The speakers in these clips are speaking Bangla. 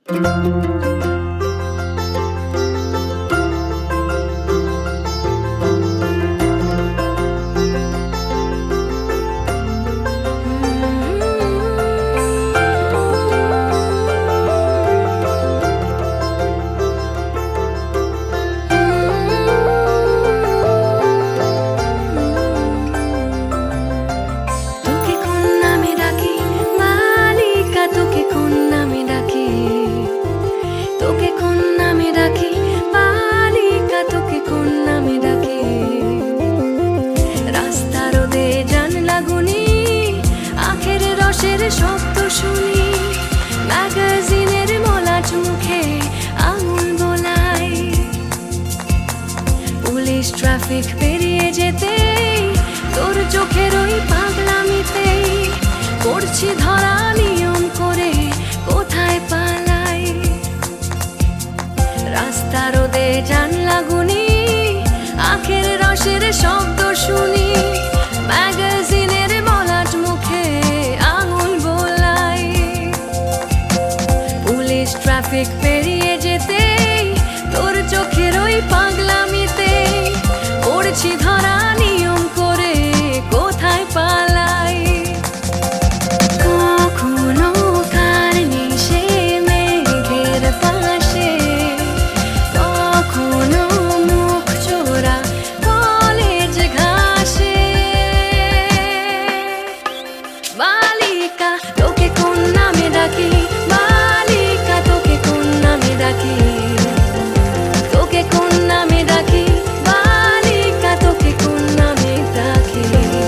শব্দ শুনি ম্যাগাজিনের মলাট মুখে আঙুল বোলাই, পুলিশ ট্রাফিক পেরিয়ে যেতে তোর চোখের ওই পাগলামিতেই করছি ধরা নিয়ম করে কোথায় পালাই। রাস্তা রোদে জানলা গুনি আখের রসের শব্দ শুনি ম্যাগাজিনের মলাট মুখে ট্রাফিক পেরিয়ে যেতে তোর চোখের ওই পাগলামিতে পড়ছি ধরা নিয়ম করে কোথায় পালাই। কখনো কার নিশে মেঘের পাশে, কখনো মুখ চোরা কলেজ ঘাসে। বালিকা তোকে কোন নামে ডাকি, তোকে কোন নামে ডাকি, বালিকা তোকে কোন নামে ডাকি।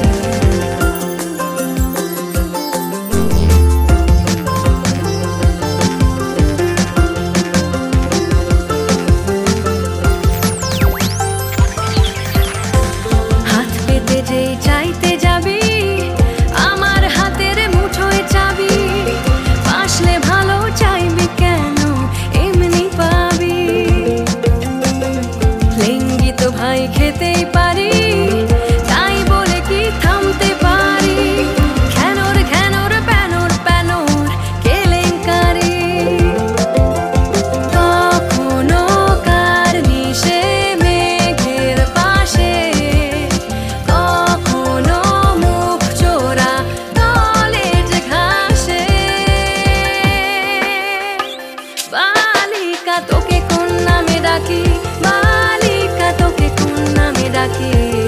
হাত পেতে যেই চাইতে যাবি আমার হাতের মুঠোয় চাবি, আসলে ভালো চাইবি কেন এমনি পাবি। লেঙ্গি তো ভাই খেতেই পারি তাই বলে কি থামতে পারি, ঘ্যানোর ঘ্যানোর প্যানোর প্যানোর কেলেঙ্কারি। কখনো কার নিশে মেঘের পাশে, কখনো মুখ চোরা কলেজ ঘাসে। বালিকা তোকে কোন নামে ডাকি, বালিকা তোকে কোন নামে ডাকি।